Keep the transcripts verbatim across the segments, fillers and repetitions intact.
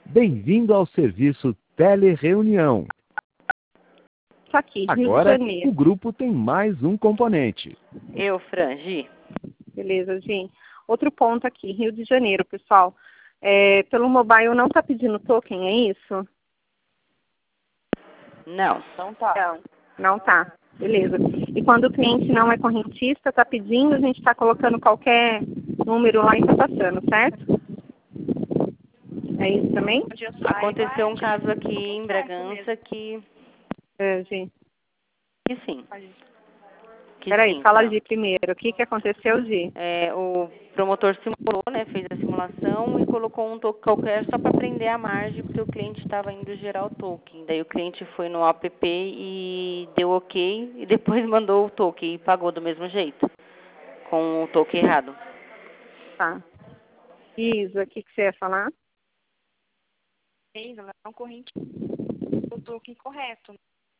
Bem-vindo ao serviço Telereunião. Aqui, Rio Agora, de Janeiro. o grupo tem mais um componente. Eu, Frangi. Beleza, gente. Outro ponto aqui, Rio de Janeiro, pessoal. É, pelo mobile não está pedindo token, é isso? Não. Não tá. Não, não tá. Beleza. E quando o cliente não é correntista, está pedindo, a gente está colocando qualquer número lá e está passando, certo? É isso também? Aconteceu um caso aqui em Bragança que... É, Gi. Que sim. Que Peraí, sim, fala tá. Gi primeiro. O que, que aconteceu, Gi? É, o promotor simulou, né, fez a simulação e colocou um token qualquer só para prender a margem, porque o cliente estava indo gerar o token. Daí o cliente foi no app e deu ok, e depois mandou o token e pagou do mesmo jeito, com o token errado. Tá. Isa, o que, que você ia falar? Isa, não corrente o token correto.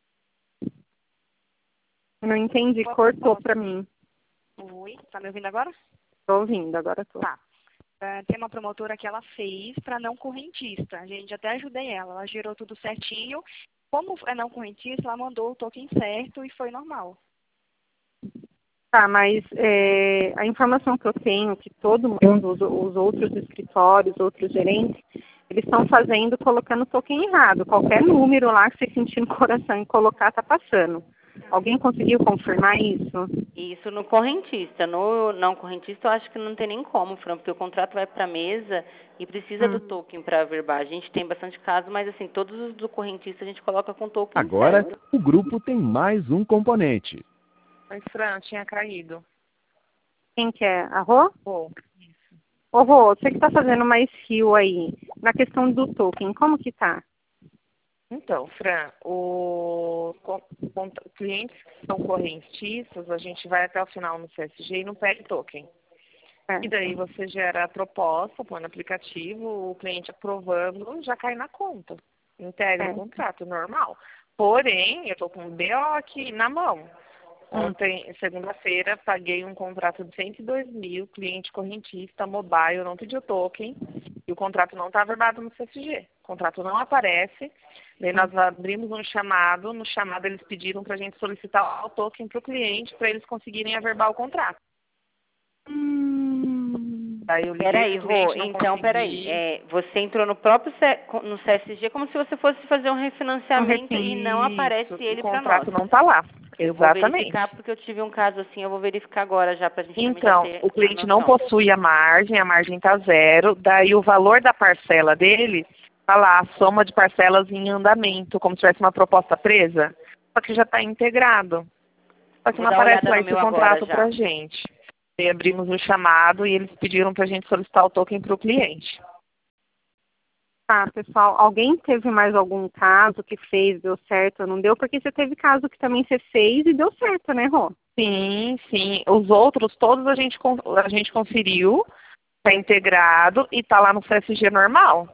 Eu não entendi, cortou para mim. Oi, tá me ouvindo agora? Estou ouvindo, agora estou. Tá. Uh, tem uma promotora que ela fez para não correntista. A gente até ajudei ela. Ela gerou tudo certinho. Como é não correntista, ela mandou o token certo e foi normal. Tá, mas é, a informação que eu tenho, que todo mundo, os, os outros escritórios, outros gerentes, eles estão fazendo, colocando o token errado. Qualquer número lá que você sentir no coração e colocar, tá passando. Alguém conseguiu confirmar isso? Isso no correntista. No não correntista, eu acho que não tem nem como, Fran, porque o contrato vai para a mesa e precisa hum. do token para averbar. A gente tem bastante casos, mas assim, todos os do correntista a gente coloca com token Agora, certo. o grupo tem mais um componente. Oi, Fran, tinha caído. Quem que é? A Rô? Rô. Ô, Rô, você que está fazendo mais rio aí, na questão do token, como que tá? Então, Fran, o, com, com, clientes que são correntistas, a gente vai até o final no C S G e não pede token. É. E daí você gera a proposta, põe no aplicativo, o cliente aprovando, já cai na conta. Integra é. o contrato, normal. Porém, eu estou com o B O aqui na mão. Ontem, segunda-feira, paguei um contrato de cento e dois mil, cliente correntista, mobile, não pediu token, e o contrato não está averbado no C S G. O contrato não aparece, daí nós abrimos um chamado, no chamado eles pediram para a gente solicitar o token para o cliente, para eles conseguirem averbar o contrato. Hum. Daí eu Peraí, Rô, então, peraí, é, você entrou no próprio C, no C S G como se você fosse fazer um refinanciamento um e não aparece ele para nós. O contrato não está lá. Eu Exatamente. vou verificar, porque eu tive um caso assim, eu vou verificar agora já para a gente Então, ter o cliente não possui a margem, a margem está zero, daí o valor da parcela dele está lá, a soma de parcelas em andamento, como se tivesse uma proposta presa, só que já está integrado. Só que vou não dar aparece uma lá esse contrato para a gente. E abrimos o chamado e eles pediram para a gente solicitar o token para o cliente. Tá, pessoal, alguém teve mais algum caso que fez, deu certo ou não deu? Porque você teve caso que também você fez e deu certo, né, Rô? Sim, sim. Os outros, todos a gente, a gente conferiu, está integrado e está lá no C S G normal.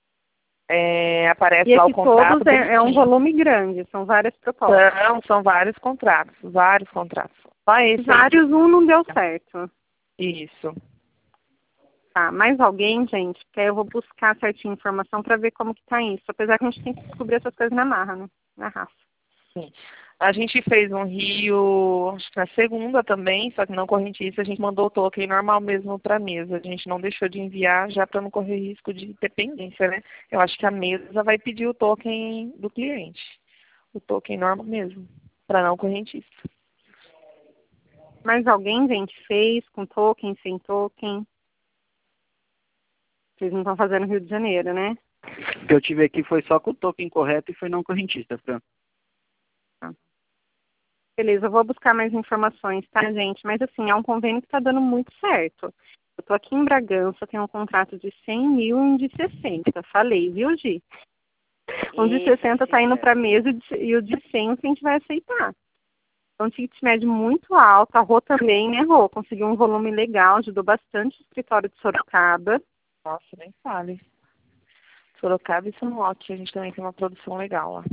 É, aparece e lá o contrato. Todos é, é um volume grande, são várias propostas. Não, são vários contratos, vários contratos. Só esse. Vários, um não deu certo. Isso. Tá, mais alguém, gente? Que aí eu vou buscar certinha informação para ver como que tá isso. Apesar que a gente tem que descobrir essas coisas na marra, né? Na raça. Sim. A gente fez um Rio, acho que na segunda também, só que não correntista, a gente mandou o token normal mesmo para a mesa. A gente não deixou de enviar já para não correr risco de dependência, né? Eu acho que a mesa vai pedir o token do cliente. O token normal mesmo, para não correntista. Mais alguém, gente, fez com token, sem token? Vocês não estão fazendo Rio de Janeiro, né? O que eu tive aqui foi só com o token correto e foi não correntista, Fran. Ah. Beleza, eu vou buscar mais informações, tá, gente? Mas assim, é um convênio que está dando muito certo. Eu tô aqui em Bragança, tenho um contrato de cem mil e um de sessenta. Falei, viu, Gi? Um de sessenta está indo para a mesa e o de cem o cliente vai aceitar. Então, ticket médio muito alto. A Rô também, né, Rô? Conseguiu um volume legal, ajudou bastante o escritório de Sorocaba. Nossa, nem fale. Sorocaba e São Roque, a gente também tem uma produção legal lá.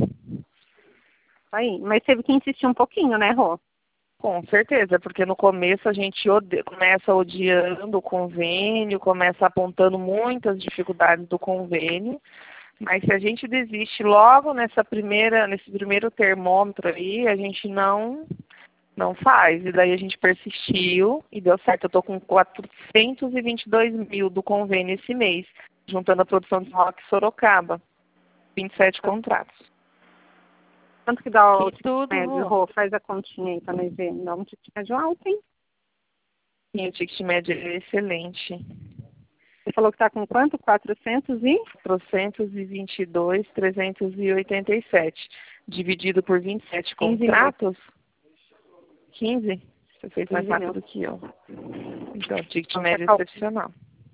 Aí, mas teve que insistir um pouquinho, né, Rô? Com certeza, porque no começo a gente ode... começa odiando o convênio, começa apontando muitas dificuldades do convênio, Mas se a gente desiste logo nessa primeira, nesse primeiro termômetro aí, a gente não, não faz. E daí a gente persistiu e deu certo. Eu estou com quatrocentos e vinte e dois mil do convênio esse mês, juntando a produção de Rock e Sorocaba. vinte e sete contratos. Quanto que dá o Que ticket tudo, médio, Rô? Faz a continha aí pra nós ver. Dá um ticket médio alto, hein? E o ticket médio é excelente. Você falou que tá com quanto? quatrocentos e? quatrocentos e vinte e dois mil, trezentos e oitenta e sete. Dividido por vinte e sete quinze contratos. quinze? Você fez mais quinze rápido mil. que eu. Então, o ticket Nossa, médio é cal- excepcional.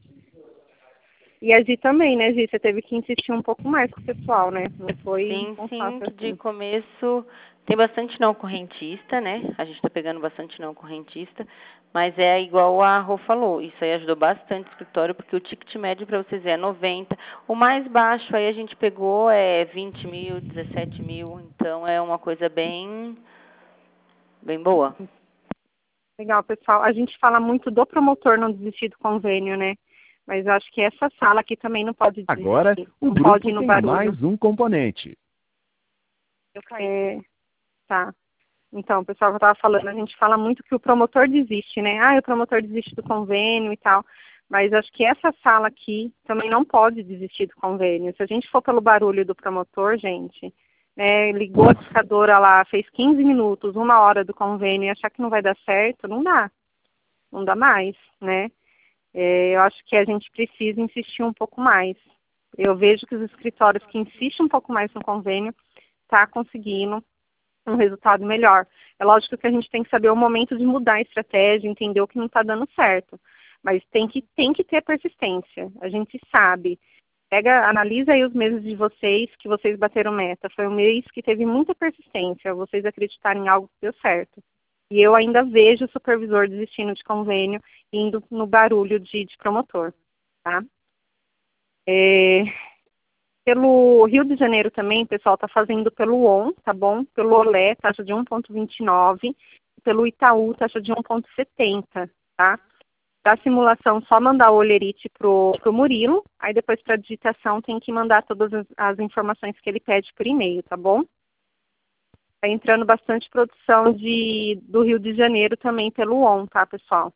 E a Gi também, né, Gi? Você teve que insistir um pouco mais com o pessoal, né? Não foi sim, tão sim, fácil que de assim. começo tem bastante não correntista, né? A gente está pegando bastante não correntista, mas é igual a Rô falou, isso aí ajudou bastante o escritório, porque o ticket médio para vocês é noventa. O mais baixo aí a gente pegou é vinte mil, dezessete mil, então é uma coisa bem, bem boa. Legal, pessoal. A gente fala muito do promotor não desistir do convênio, né? Mas eu acho que essa sala aqui também não pode desistir. Agora, o não grupo pode ir no tem barulho. mais um componente. Eu caí. É, tá. Então, pessoal, que eu estava falando, a gente fala muito que o promotor desiste, né? Ah, o promotor desiste do convênio e tal. Mas acho que essa sala aqui também não pode desistir do convênio. Se a gente for pelo barulho do promotor, gente, né, ligou a discadora lá, fez quinze minutos, uma hora do convênio e achar que não vai dar certo, não dá. Não dá mais, né? É, eu acho que a gente precisa insistir um pouco mais. Eu vejo que os escritórios que insistem um pouco mais no convênio tá conseguindo um resultado melhor. É lógico que a gente tem que saber o momento de mudar a estratégia, entender o que não está dando certo. Mas tem que, tem que ter persistência. A gente sabe. Pega, analisa aí os meses de vocês que vocês bateram meta. Foi um mês que teve muita persistência, vocês acreditarem em algo que deu certo. E eu ainda vejo o supervisor desistindo de convênio, indo no barulho de, de promotor. Tá? É, pelo Rio de Janeiro também, o pessoal está fazendo pelo O N, tá bom? Pelo Olé, taxa de um vírgula vinte e nove. Pelo Itaú, taxa de um vírgula setenta, tá? Para a simulação, só mandar o Olerite pro, pro Murilo. Aí depois para a digitação tem que mandar todas as, as informações que ele pede por e-mail, tá bom? Está entrando bastante produção de, do Rio de Janeiro também pelo O N, tá, pessoal?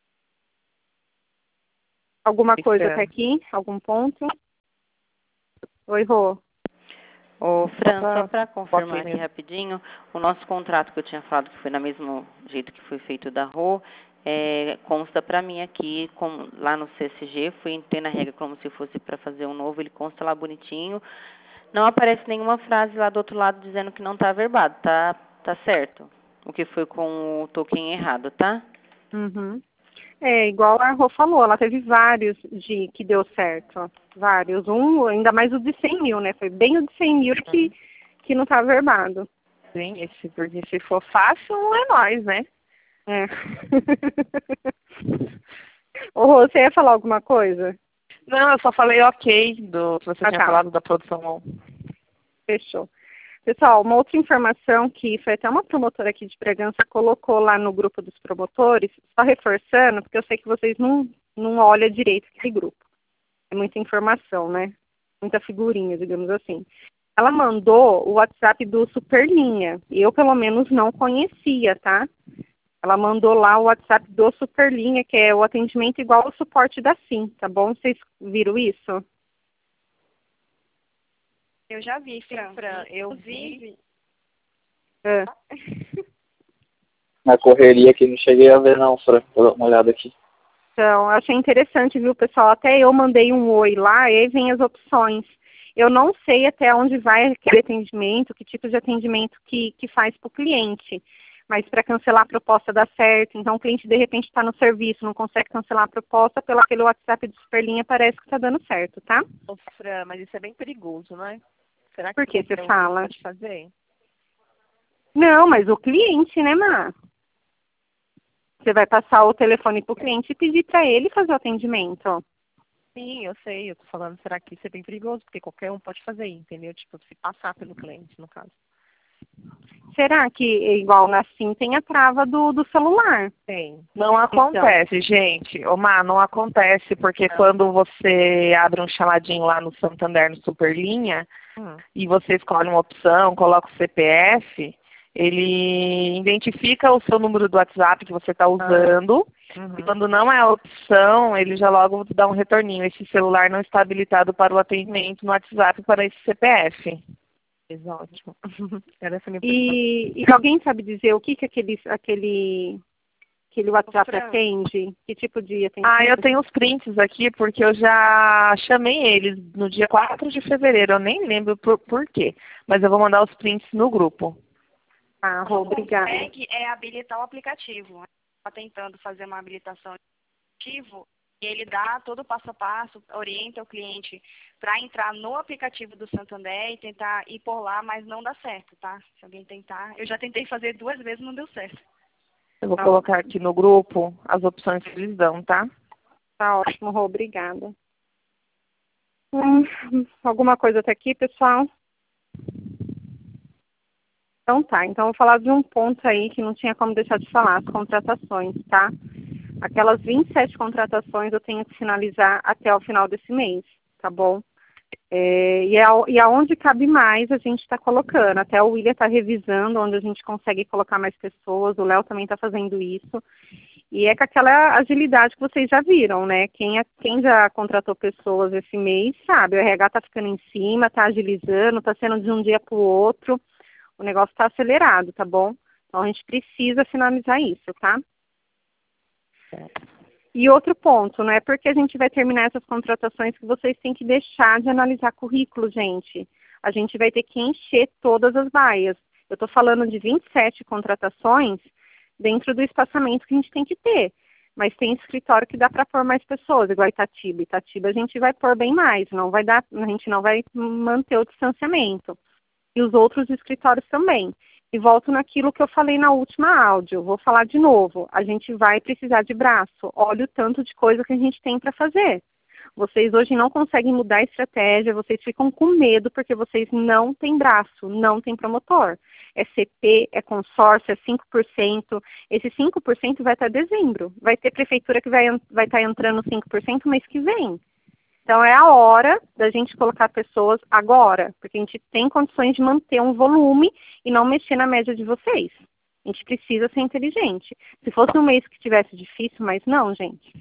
Alguma coisa até aqui? Algum ponto? Oi, Rô. Ô, Fran, só para Pode confirmar ir aqui mesmo. rapidinho, o nosso contrato que eu tinha falado que foi no mesmo jeito que foi feito da Rô, é, consta para mim aqui, com, lá no C S G, fui entrei na regra como se fosse para fazer um novo, ele consta lá bonitinho. Não aparece nenhuma frase lá do outro lado dizendo que não está averbado, tá, tá certo? O que foi com o token errado, tá? Uhum. É, igual a Rô falou, ela teve vários de que deu certo. Ó. Vários. Um, ainda mais o de cem mil, né? Foi bem o de cem mil que, que não tá verbado. Sim, esse, porque se for fácil, não é nós, né? É. Ô, Rô, você ia falar alguma coisa? Não, eu só falei ok do que você Ah, tinha tá. falado da produção. Fechou. Pessoal, uma outra informação que foi até uma promotora aqui de Bragança colocou lá no grupo dos promotores, só reforçando, porque eu sei que vocês não, não olham direito aquele grupo. É muita informação, né? Muita figurinha, digamos assim. Ela mandou o WhatsApp do Superlinha. E eu, pelo menos, não conhecia, tá? Ela mandou lá o WhatsApp do Superlinha, que é o atendimento igual ao suporte da Sim, tá bom? Vocês viram isso? Eu já vi, Fran. Fran, eu Inclusive, É. Na correria aqui, não cheguei a ver não, Fran. Vou dar uma olhada aqui. Então, eu achei interessante, viu, pessoal? Até eu mandei um oi lá, e aí vem as opções. Eu não sei até onde vai aquele atendimento, que tipo de atendimento que, que faz para o cliente. Mas para cancelar a proposta dá certo. Então, o cliente, de repente, está no serviço, não consegue cancelar a proposta, pelo aquele WhatsApp do Superlinha parece que está dando certo, tá? Ô, Fran, mas isso é bem perigoso, não é? Será que Por que você qualquer um fala? pode fazer? Não, mas o cliente, né, Má? Você vai passar o telefone para o cliente e pedir para ele fazer o atendimento. Sim, eu sei. Eu tô falando, será que isso é bem perigoso? Porque qualquer um pode fazer, entendeu? Tipo, se passar pelo cliente, no caso. será que, igual na SIM, tem a trava do, do celular? Tem. Não acontece, então. gente. Omar, não acontece, porque não. quando você abre um chamadinho lá no Santander, no Superlinha, hum. e você escolhe uma opção, coloca o C P F, ele identifica o seu número do WhatsApp que você está usando, uhum. e quando não é a opção, ele já logo dá um retorninho. Esse celular não está habilitado para o atendimento no WhatsApp para esse C P F. Ótimo. e, e alguém sabe dizer o que, que aquele, aquele, aquele WhatsApp atende? Que tipo de atendimento? Ah, eu tenho os prints aqui, porque eu já chamei eles no dia quatro de fevereiro. Eu nem lembro por, por quê, mas eu vou mandar os prints no grupo. Ah, obrigada. Consegue é habilitar o aplicativo. Está tentando fazer uma habilitação de aplicativo e ele dá todo o passo a passo, orienta o cliente para entrar no aplicativo do Santander e tentar ir por lá, mas não dá certo, tá? Se alguém tentar. Eu já tentei fazer duas vezes, não deu certo. Eu vou tá colocar aqui no grupo as opções que eles dão, tá? Tá ótimo, Rô, obrigada. Hum, alguma coisa até aqui, pessoal? Então tá, então eu vou falar de um ponto aí que não tinha como deixar de falar, as contratações, tá? Aquelas vinte e sete contratações eu tenho que finalizar até o final desse mês, tá bom? É, e, a, e aonde cabe mais a gente está colocando, até o William está revisando onde a gente consegue colocar mais pessoas, o Léo também está fazendo isso, e é com aquela agilidade que vocês já viram, né? Quem, é, quem já contratou pessoas esse mês sabe, o R H está ficando em cima, está agilizando, está sendo de um dia para o outro, o negócio está acelerado, tá bom? Então a gente precisa finalizar isso, tá? E outro ponto, não é porque a gente vai terminar essas contratações que vocês têm que deixar de analisar currículo, gente. A gente vai ter que encher todas as baias. Eu estou falando de vinte e sete contratações dentro do espaçamento que a gente tem que ter. Mas tem escritório que dá para pôr mais pessoas, igual Itatiba. Itatiba a gente vai pôr bem mais, não vai dar, a gente não vai manter o distanciamento. E os outros escritórios também. E volto naquilo que eu falei na última áudio, vou falar de novo. A gente vai precisar de braço. Olha o tanto de coisa que a gente tem para fazer. Vocês hoje não conseguem mudar a estratégia, vocês ficam com medo porque vocês não têm braço, não têm promotor. É C P, é consórcio, é cinco por cento. Esse cinco por cento vai estar em dezembro. Vai ter prefeitura que vai, vai estar entrando cinco por cento mês que vem. Então, é a hora da gente colocar pessoas agora, porque a gente tem condições de manter um volume e não mexer na média de vocês. A gente precisa ser inteligente. Se fosse um mês que tivesse difícil, mas não, gente.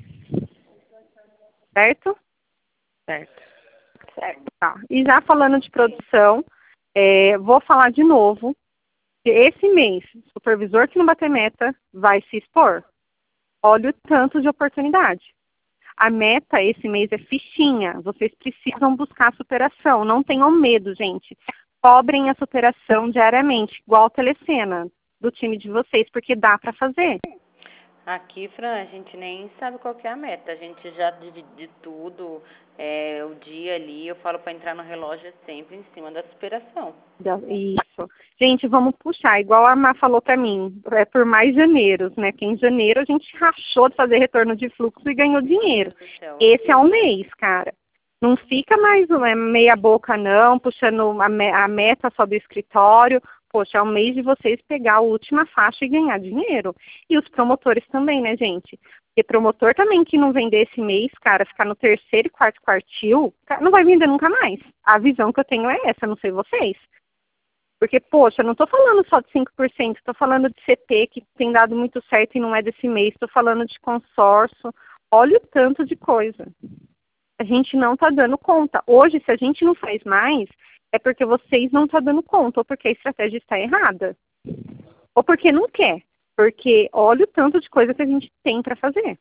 Certo? Certo. Certo. Tá. E já falando de produção, é, vou falar de novo que esse mês, o supervisor que não bater meta vai se expor. Olha o tanto de oportunidade. A meta esse mês é fichinha. Vocês precisam buscar a superação. Não tenham medo, gente. Cobrem a superação diariamente, igual a telecena do time de vocês, porque dá para fazer. Aqui, Fran, a gente nem sabe qual que é a meta. A gente já divide tudo, é, o dia ali. Eu falo para entrar no relógio é sempre em cima da superação. Isso. Gente, vamos puxar. Igual a Má falou para mim, é por mais janeiros, né? Que em janeiro a gente rachou de fazer retorno de fluxo e ganhou dinheiro. Esse é o mês, cara. Não fica mais meia boca, não, puxando a, me a meta só do escritório. Poxa, é o mês de vocês pegar a última faixa e ganhar dinheiro. E os promotores também, né, gente? Porque promotor também que não vender esse mês, cara, ficar no terceiro e quarto quartil, não vai vender nunca mais. A visão que eu tenho é essa, não sei vocês. Porque, poxa, não estou falando só de cinco por cento, estou falando de C P que tem dado muito certo e não é desse mês, estou falando de consórcio. Olha o tanto de coisa. A gente não está dando conta. Hoje, se a gente não faz mais, é porque vocês não estão dando conta, ou porque a estratégia está errada. Ou porque não quer. Porque olha o tanto de coisa que a gente tem para fazer.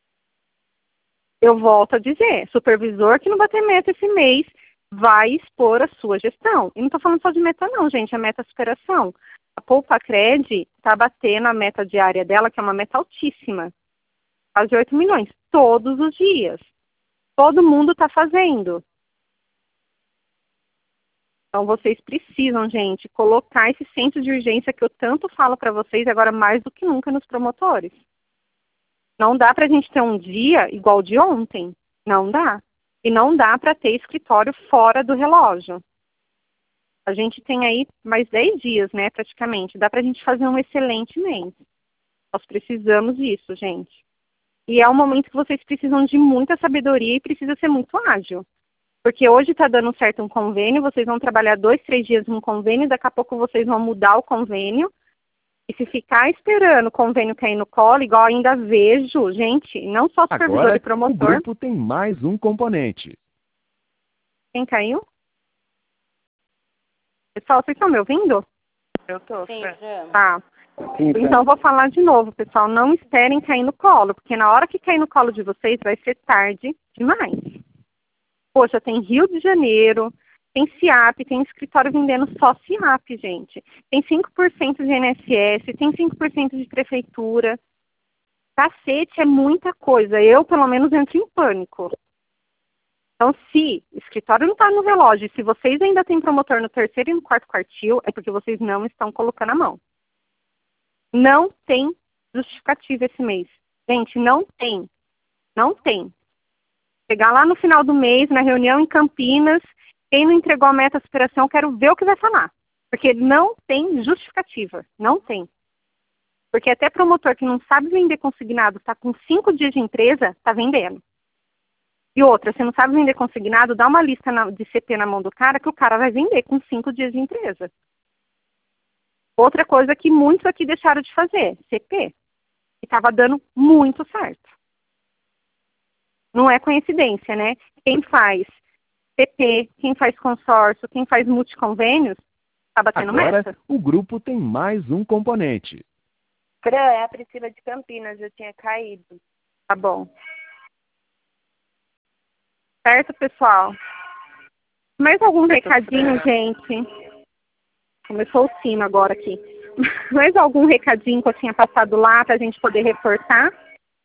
Eu volto a dizer, supervisor que não bater meta esse mês vai expor a sua gestão. E não estou falando só de meta não, gente, é meta superação. A Poupa Cred está batendo a meta diária dela, que é uma meta altíssima. Quase oito milhões, todos os dias. Todo mundo está fazendo. Então, vocês precisam, gente, colocar esse centro de urgência que eu tanto falo para vocês, agora mais do que nunca nos promotores. Não dá para a gente ter um dia igual de ontem. Não dá. E não dá para ter escritório fora do relógio. A gente tem aí mais dez dias, né, praticamente. Dá para a gente fazer um excelente mês. Nós precisamos disso, gente. E é um momento que vocês precisam de muita sabedoria e precisa ser muito ágil. Porque hoje está dando certo um convênio, vocês vão trabalhar dois, três dias num convênio, daqui a pouco vocês vão mudar o convênio. E se ficar esperando o convênio cair no colo, igual ainda vejo, gente, não só supervisor Agora, e promotor. o grupo tem mais um componente. Quem caiu? Pessoal, vocês estão me ouvindo? Eu tô, Sim, Fran. Fran. Tá. Sim, Fran. Então, eu vou falar de novo, pessoal. Não esperem cair no colo, porque na hora que cair no colo de vocês, vai ser tarde demais. Poxa, tem Rio de Janeiro, tem SIAP, tem escritório vendendo só SIAP, gente. Tem cinco por cento de I N S S, tem cinco por cento de prefeitura. Cacete, é muita coisa. Eu, pelo menos, entro em pânico. Então, se o escritório não está no relógio, se vocês ainda têm promotor no terceiro e no quarto quartil, é porque vocês não estão colocando a mão. Não tem justificativa esse mês. Gente, não tem. Não tem. Chegar lá no final do mês, na reunião em Campinas, quem não entregou a meta de superação, quero ver o que vai falar. Porque não tem justificativa. Não tem. Porque até promotor que não sabe vender consignado, está com cinco dias de empresa, está vendendo. E outra, se não sabe vender consignado, dá uma lista na, de C P na mão do cara que o cara vai vender com cinco dias de empresa. Outra coisa que muitos aqui deixaram de fazer, C P. E estava dando muito certo. Não é coincidência, né? Quem faz C P, quem faz consórcio, quem faz multiconvênios, está batendo Agora, meta. o grupo tem mais um componente. Fran, é a Priscila de Campinas, eu tinha caído. Tá bom. Certo, pessoal? Mais algum recadinho, gente? Começou o sino agora aqui. Mais algum recadinho que eu tinha passado lá para a gente poder reforçar?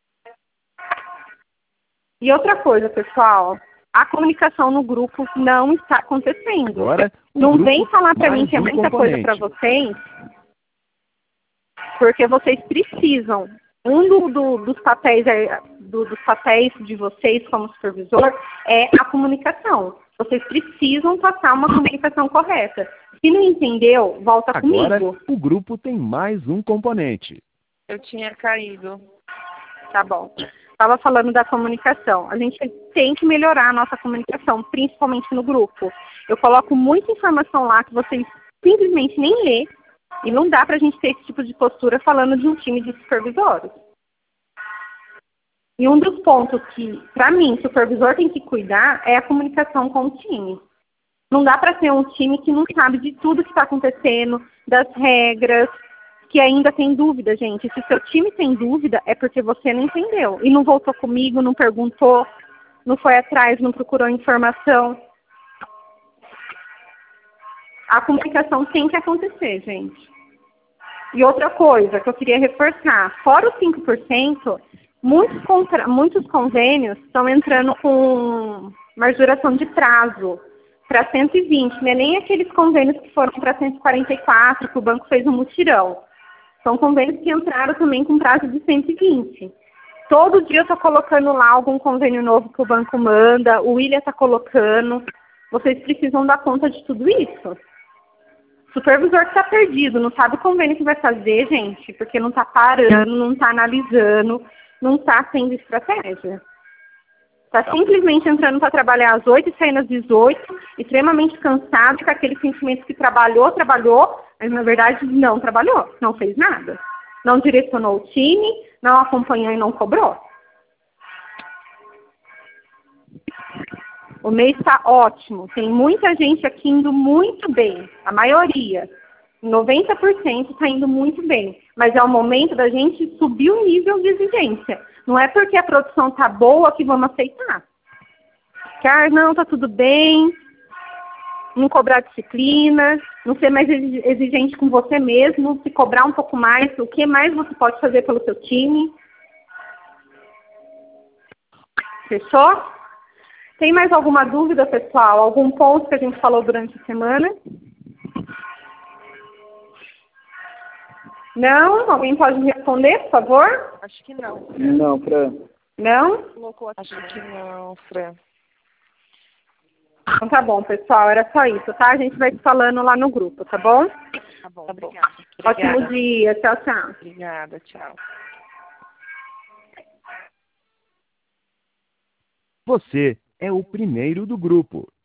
E outra coisa, pessoal, a comunicação no grupo não está acontecendo. Agora, o não grupo vem falar para mais mim que é um muita coisa componente. para vocês, porque vocês precisam. Um do, do, dos, papéis, do, dos papéis de vocês como supervisor é a comunicação. Vocês precisam passar uma comunicação correta. Se não entendeu, volta Agora, comigo. o grupo tem mais um componente. Eu tinha caído. Tá bom. Estava falando da comunicação. A gente tem que melhorar a nossa comunicação, principalmente no grupo. Eu coloco muita informação lá que vocês simplesmente nem lê. E não dá para a gente ter esse tipo de postura falando de um time de supervisores. E um dos pontos que, para mim, o supervisor tem que cuidar é a comunicação com o time. Não dá para ser um time que não sabe de tudo que está acontecendo, das regras, que ainda tem dúvida, gente. Se o seu time tem dúvida, é porque você não entendeu. E não voltou comigo, não perguntou, não foi atrás, não procurou informação. A comunicação tem que acontecer, gente. E outra coisa que eu queria reforçar, fora os cinco por cento, muitos, contra... muitos convênios estão entrando com majoração de prazo para cento e vinte, não é nem aqueles convênios que foram para cento e quarenta e quatro, que o banco fez um mutirão. São convênios que entraram também com prazo de cento e vinte. Todo dia eu estou colocando lá algum convênio novo que o banco manda, o William está colocando. Vocês precisam dar conta de tudo isso. Supervisor que está perdido, não sabe o convênio que vai fazer, gente, porque não está parando, não está analisando, não está tendo estratégia. Está simplesmente entrando para trabalhar às oito e saindo às dezoito, extremamente cansado, com aquele sentimento que trabalhou, trabalhou, mas na verdade não trabalhou, não fez nada. Não direcionou o time, não acompanhou e não cobrou. O mês está ótimo, tem muita gente aqui indo muito bem, a maioria, noventa por cento está indo muito bem, mas é o momento da gente subir o nível de exigência. Não é porque a produção está boa que vamos aceitar. Que, ah, não, está tudo bem, não cobrar disciplina, não ser mais exigente com você mesmo, se cobrar um pouco mais, o que mais você pode fazer pelo seu time. Fechou? Tem mais alguma dúvida, pessoal? Algum ponto que a gente falou durante a semana? Não? Alguém pode me responder, por favor? Acho que não. Não, Fran. Não? Acho que não, Fran. Então tá bom, pessoal, era só isso, tá? A gente vai se falando lá no grupo, tá bom? Tá bom, Tá bom. obrigada. Ótimo Obrigada. dia, tchau, tchau. Obrigada, tchau. Você é o primeiro do grupo.